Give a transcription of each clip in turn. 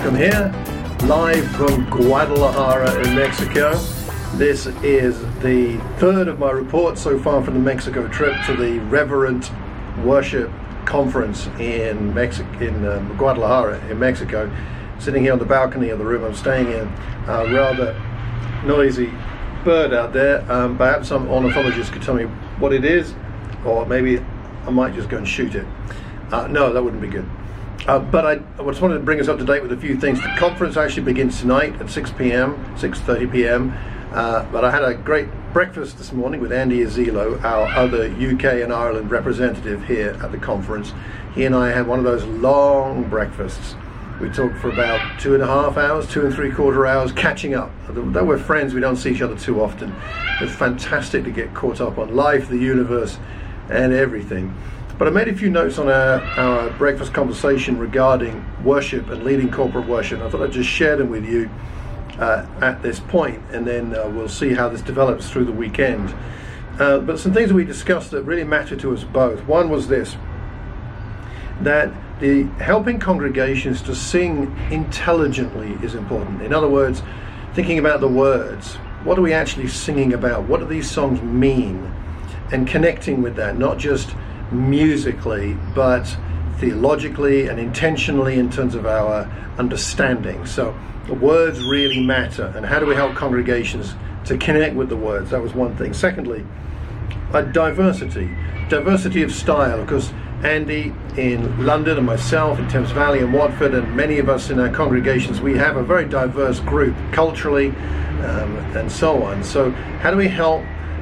Malcolm here, live from Guadalajara in Mexico. This is the third of my reports so far from the Mexico trip to the Reverent Worship Conference in Guadalajara in Mexico. Sitting here on the balcony of the room I'm staying in, a rather noisy bird out there. Perhaps some ornithologist could tell me what it is, or maybe I might just go and shoot it. No, that wouldn't be good. But I just wanted to bring us up to date with a few things. The conference actually begins tonight at 6:30 p.m. But I had a great breakfast this morning with Andy Azilo, our other UK and Ireland representative here at the conference. He and I had one of those long breakfasts. We talked for about 2.5 hours, 2 3/4 hours, catching up. Though we're friends, we don't see each other too often. It's fantastic to get caught up on life, the universe, and everything. But I made a few notes on our breakfast conversation regarding worship and leading corporate worship. I thought I'd just share them with you at this point, and then we'll see how this develops through the weekend. But some things that we discussed that really matter to us both. One was this, that the helping congregations to sing intelligently is important. In other words, thinking about the words. What are we actually singing about? What do these songs mean? And connecting with that, not just musically, but theologically and intentionally in terms of our understanding. So the words really matter, and how do we help congregations to connect with the words? That was one thing. Secondly, diversity of style. Of course, Andy in London and myself in Thames Valley and Watford, and many of us in our congregations, we have a very diverse group culturally and so on. So how do we help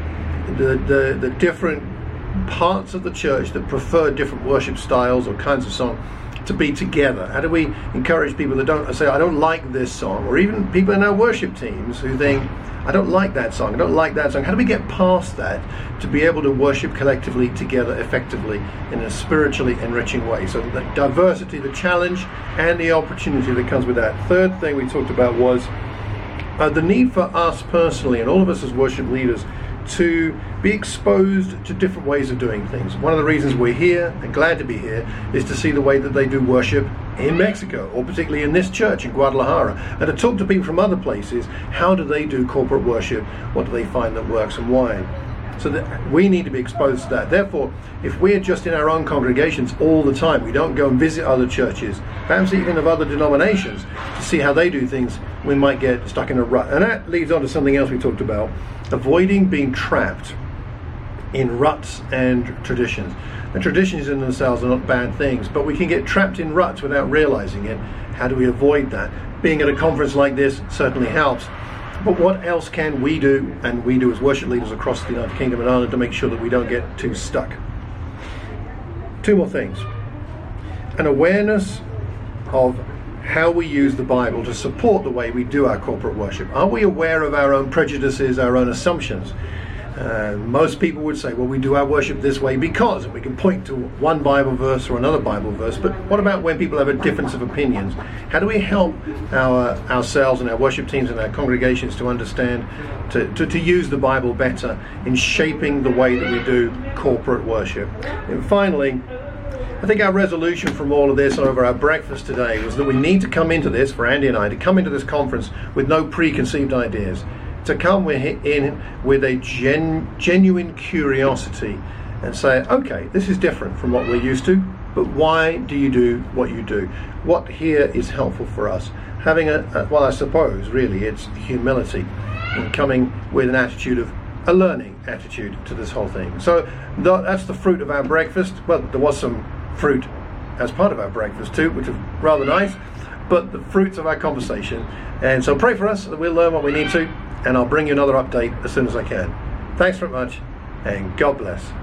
the different parts of the church that prefer different worship styles or kinds of song to be together? How do we encourage people that don't say, I don't like this song, or even people in our worship teams who think, I don't like that song, I don't like that song. How do we get past that to be able to worship collectively together effectively in a spiritually enriching way? So the diversity, the challenge, and the opportunity that comes with that. Third thing we talked about was the need for us personally, and all of us as worship leaders, to be exposed to different ways of doing things. One of the reasons we're here, and glad to be here, is to see the way that they do worship in Mexico, or particularly in this church in Guadalajara, and to talk to people from other places. How do they do corporate worship? What do they find that works, and why? So that we need to be exposed to that. Therefore, if we're just in our own congregations all the time, we don't go and visit other churches, perhaps even of other denominations, to see how they do things, we might get stuck in a rut. And that leads on to something else we talked about, avoiding being trapped in ruts and traditions. And traditions in themselves are not bad things, but we can get trapped in ruts without realizing it. How do we avoid that? Being at a conference like this certainly helps. But what else can we do, and we do as worship leaders across the United Kingdom and Ireland, to make sure that we don't get too stuck? Two more things. An awareness of how we use the Bible to support the way we do our corporate worship. Are we aware of our own prejudices, our own assumptions? Most people would say, well, we do our worship this way because, and we can point to one Bible verse or another Bible verse, but what about when people have a difference of opinions? How do we help ourselves and our worship teams and our congregations to understand, to use the Bible better in shaping the way that we do corporate worship? And finally, I think our resolution from all of this over our breakfast today was that we need to come into this, for Andy and I, to come into this conference with no preconceived ideas, to come in with a genuine curiosity and say, okay, this is different from what we're used to, but why do you do what you do? What here is helpful for us? Having well, I suppose really it's humility, and coming with an attitude of a learning attitude to this whole thing. So that's the fruit of our breakfast. Well, there was some fruit as part of our breakfast too, which was rather nice, but the fruits of our conversation. And so pray for us that we'll learn what we need to, and I'll bring you another update as soon as I can. Thanks very much, and God bless.